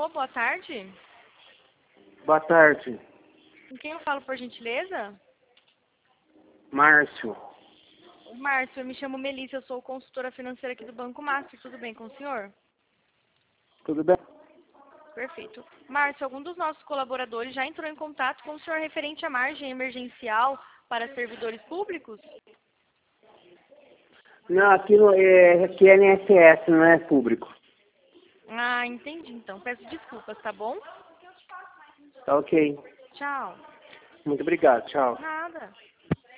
boa tarde. Boa tarde. Com quem eu falo, por gentileza? Márcio. Márcio, eu me chamo Melissa, eu sou consultora financeira aqui do Banco Master. Tudo bem com o senhor? Tudo bem? Perfeito. Márcio, algum dos nossos colaboradores já entrou em contato com o senhor referente à margem emergencial para servidores públicos? Não, aqui é INSS, não é público. Ah, entendi então. Peço desculpas, tá bom? Tá ok. Tchau. Muito obrigado. Tchau. Nada.